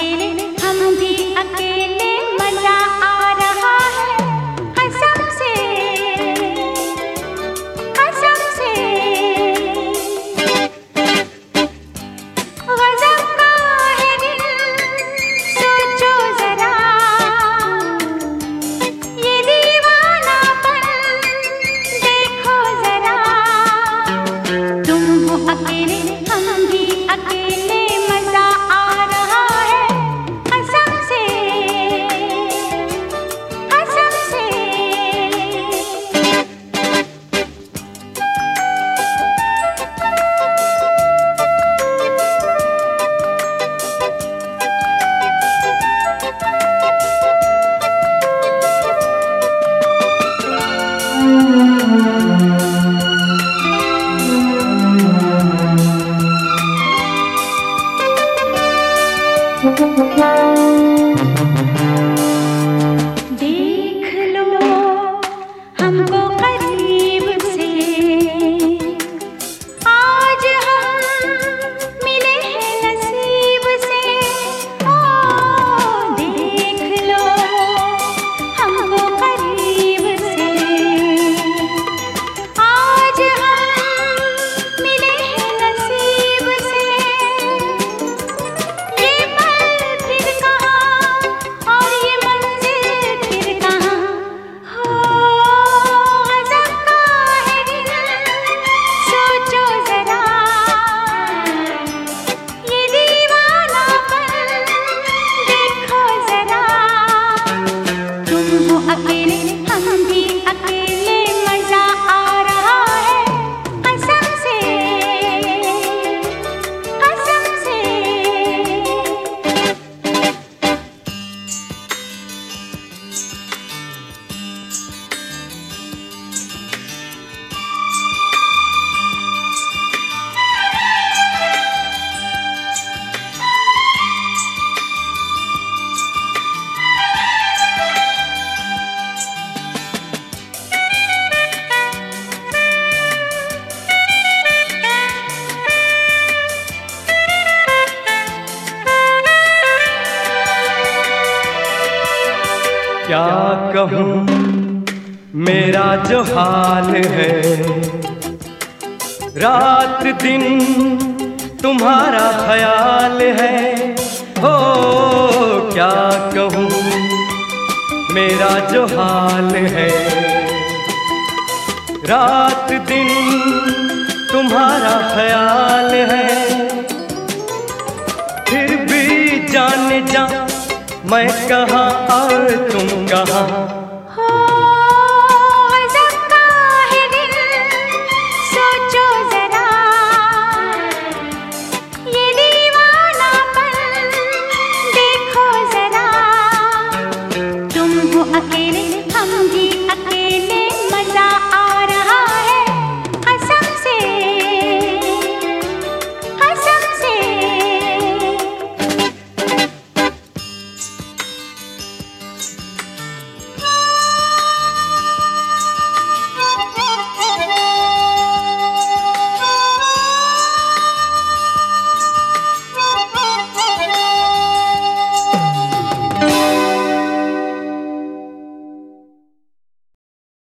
अकेले हम भी अकेले मजा आ रहा है कसम से कसम से। गज़ब का है दिल सोचो जरा ये दीवानापन देखो जरा। तुम हो अकेले हम भी अकेले मजा आ रहा है कसम से कसम से। देख लो हमको करीब से आज हम मिले हैं नसीब से। ओ देख लो हमको करीब से आज हम मिले हैं नसीब से। ये पल फिर कहाँ और ये मंजिल फिर कहाँ हो। गज़ब का है दिल सोचो जरा ये दीवानापन देखो जरा। तुम हो अकेले हम भी अकेले मजा आ रहा है कसम से कसम से। क्या कहूँ मेरा जो हाल है, रात दिन तुम्हारा ख्याल है। हो क्या कहूँ मेरा जो हाल है, रात दिन तुम्हारा ख्याल है। फिर भी जाने जा मैं कहाँ और तुम कहाँ,